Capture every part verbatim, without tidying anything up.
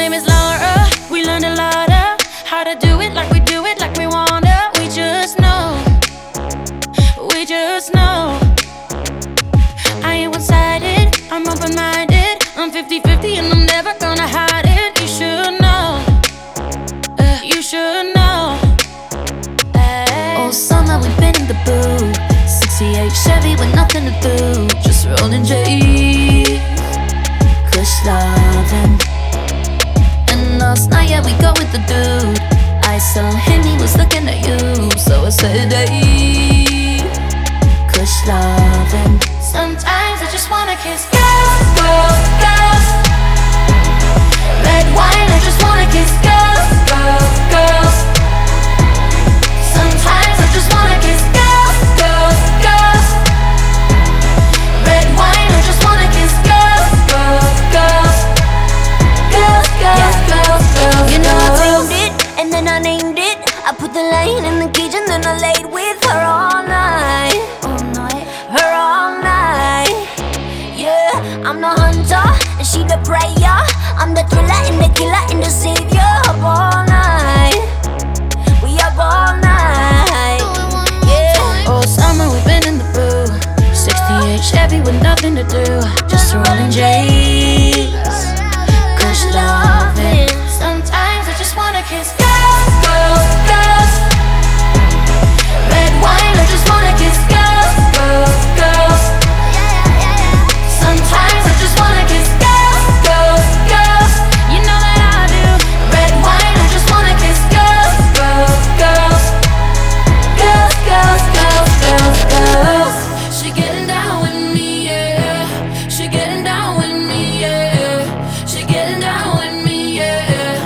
name is Laura. We learned a lot of how to do it like we do it, like we wanna. We just know, we just know. I ain't one-sided, I'm open-minded. I'm fifty fifty and I'm never gonna hide it. You should know, uh, you should know. Ay. All summer we've been in the booth, sixty-eight Chevy with nothing to do, just rolling J's, kush loving. And last night, yeah, we go with the dude. I saw him, he was looking at you, so I said, hey, kush loving. Sometimes I just wanna kiss girls, girls, girls. Red wine, I just wanna kiss girls, girls, girls. Sometimes I just wanna kiss girls, girls, girls. Red wine, I just wanna kiss girls, girls, girls. Girls, girls, girls, girls. You know I framed it, and then I named it. I put the line in the cage and then I laid with her all night. All night, her all night. Yeah, I'm the hunter and she the prayer. I'm the thriller and the killer and the savior. Up all night, we up all night. Yeah. All summer we've been in the booth, sixty-eight Chevy with nothing to do, just rolling J's, kush loving. Sometimes I just wanna kiss girls, girls, girls. Red wine, I just wanna kiss girls, girls, girls. Sometimes I just wanna kiss girls, girls, girls. You know that I do. Red wine, I just wanna kiss girls, girls, girls. Girls, girls, girls, girls, girls. She getting down with me, yeah. She getting down with me, yeah. She getting down with me, yeah.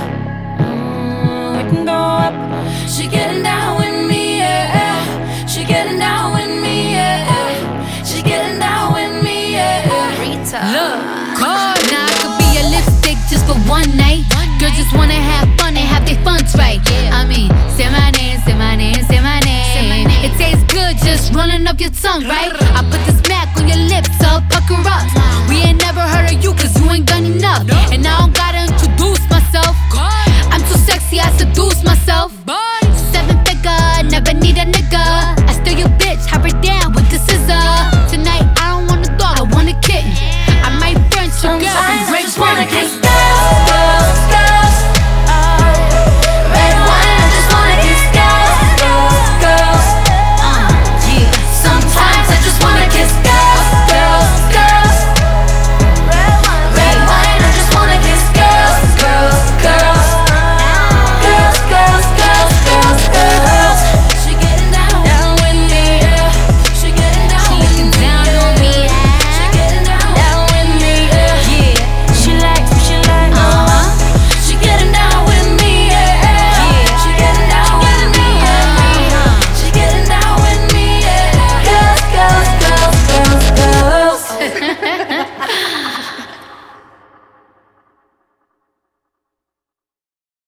Mm, we can go up. She getting down with me, yeah. She getting down with me, yeah. She getting down with me, yeah. Look, God, now I could be a lipstick just for one night. Girls just wanna have fun and have their funds right. I mean, say my name, say my name, say my name. It tastes good just rolling up your tongue, right? I put this smack on your lips, so pucker up. We ain't never heard of you cause you ain't done enough. And I don't gotta introduce myself. I'm too sexy, I seduce myself.